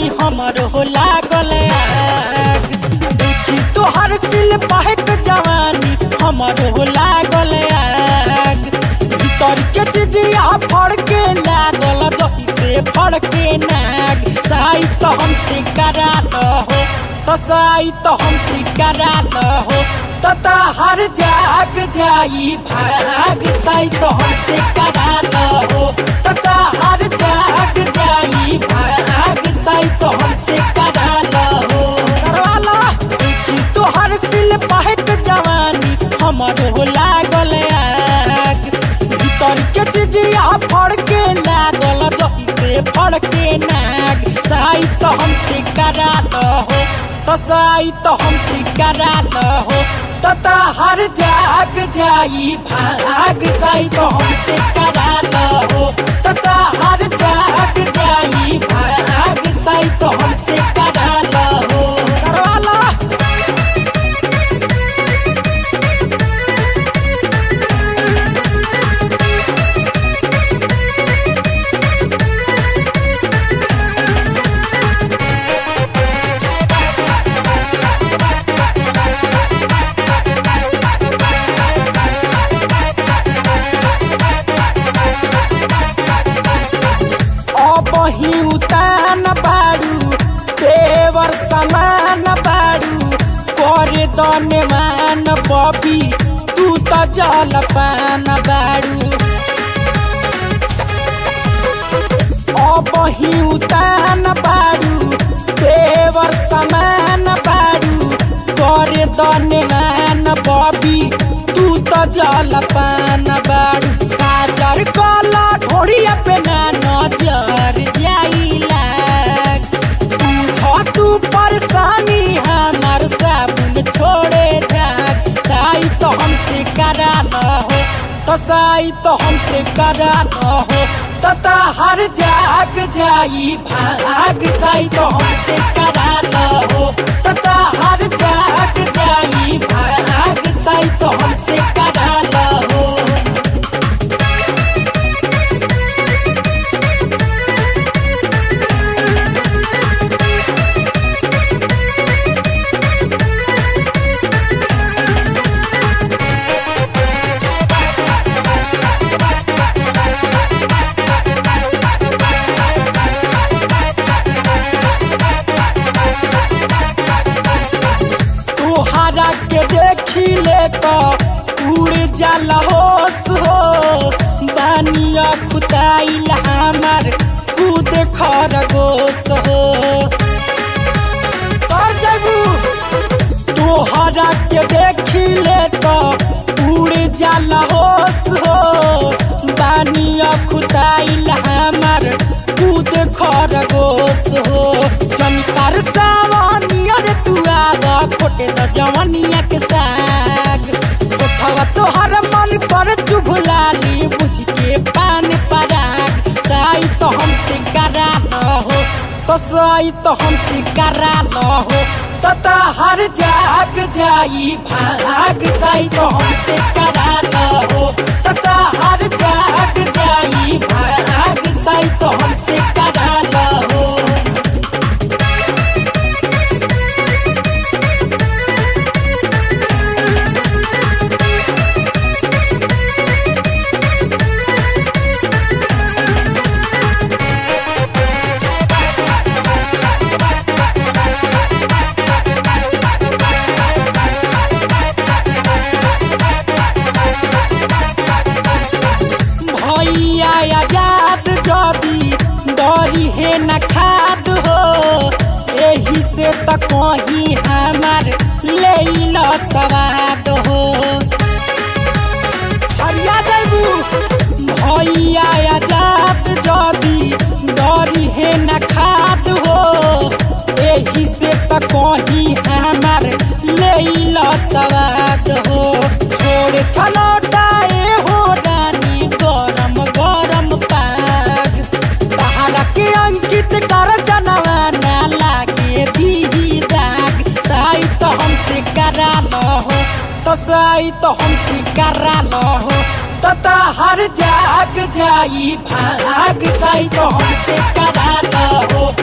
जवानी हमर हो लागल आग। देखी तोहर सिल बहक जवानी हमर हो लागल आग। भीतर के चिजिया फड़के लागल जैसे फड़के नाग। साई तो हमसे करा हो तो साई तो हमसे करा हो तता हर जाग जाई भाग। साई तो हमसे करा हो तता हर जाग जाई भाग। साई तो हमसे करा हो करवाला। देखी तोहर सिल बहक जवानी हमर हो लागल आग। भीतर के चिजिया फड़के लागल जैसे फड़के नाग। साई तो हमसे करा हो तो साई तो हमसे करा हो तता हर जाग जाई भाग। साई तो हमसे करा हो तता हर जाग जाई भाग। साई तो हमसे करा हो करवाला। वही उतान बारू देवर समान बारू करे दने मान बबी तू तो जल पान बारू। वही उतान बारू देवर समान बारू करे दने मान बबी तू तो जल पान बारू। काजर कला ढोड़िया पे ना नजर जाइला। तू परेशानी हमार साबुन छोड़े झाग। साई तो हमसे करा हो तो साई तो हमसे करा हो तता हर जाग जाई भाग। साई तो हमसे करा हो तता हर जाग जाई भाग। साई तो हमसे करा हो। तोहरा के देखी ले तो उड़ जाला होश हो। बानिया खुदाइल हमार खुद खरगोश हो। तोहरा के देखी ले तो उड़ जाला होश हो। बानिया खुदाइल हमार खुद खरगोश हो। जनकर सावनिया रे तू आवा खोटे न जवनिया के साग। उठवा तोहर मन पर चुभलाली बुझ के पान पराग। साई तो हमसे करा हो तो साई तो हमसे करा हो तता हर जाग जाई भाग। साई तो हमसे करा हो तता हर जाग जाई भाग। साई तो हमसे करा हो। भैया आजाद जदी डरी है न खाद हो। यही से तो कहीं हमार ले लो सवाद हो। हरिया देबू भैया आजाद जदी डरी है न खाद हो। यही से तो कहीं हमार ले लो सवाद हो। छोड़ छलोटाए हो रानी गरम गरम पाग। तहरा के अंकित कर जनवाना लागे दी दाग। साई तो हमसे करा हो तो साई तो हमसे करा हो तता हर जाग जाई भाग। साई तो हमसे करा हो